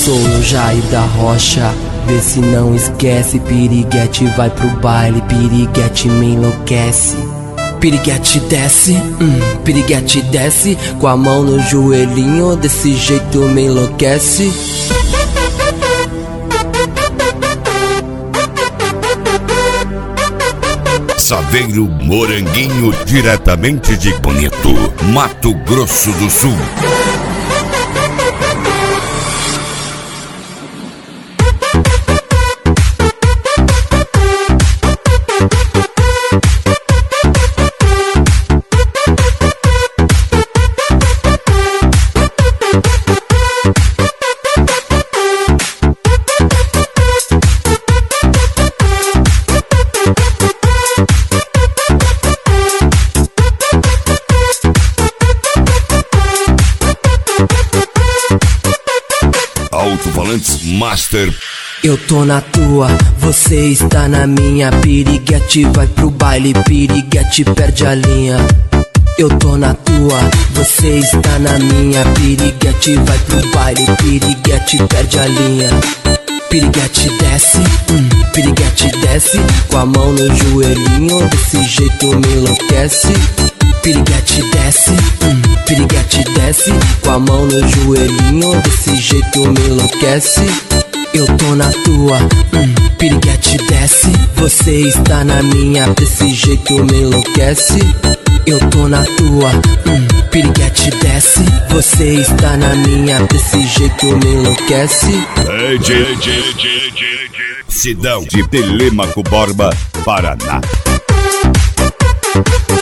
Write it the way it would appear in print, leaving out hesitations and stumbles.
Sou o Jair da Rocha, vê se não esquece. Piriguete vai pro baile, piriguete me enlouquece. Piriguete desce, piriguete desce, com a mão no joelhinho, desse jeito me enlouquece. Saveiro Moranguinho, diretamente de Bonito, Mato Grosso do Sul. Alto-falantes Master. Eu tô na tua, você está na minha. Piriguete vai pro baile, piriguete perde a linha. Eu tô na tua, você está na minha. Piriguete vai pro baile, piriguete perde a linha. Piriguete desce, piriguete desce, com a mão no joelhinho, desse jeito me enlouquece. Piriguete desce, piriguete desce, com a mão no joelhinho, desse jeito me enlouquece. Eu tô na tua, piriguete desce, você está na minha, desse jeito me enlouquece. Eu tô na tua, piriguete desce, você está na minha, desse jeito me enlouquece. Sidão de Telêmaco Borba, Paraná.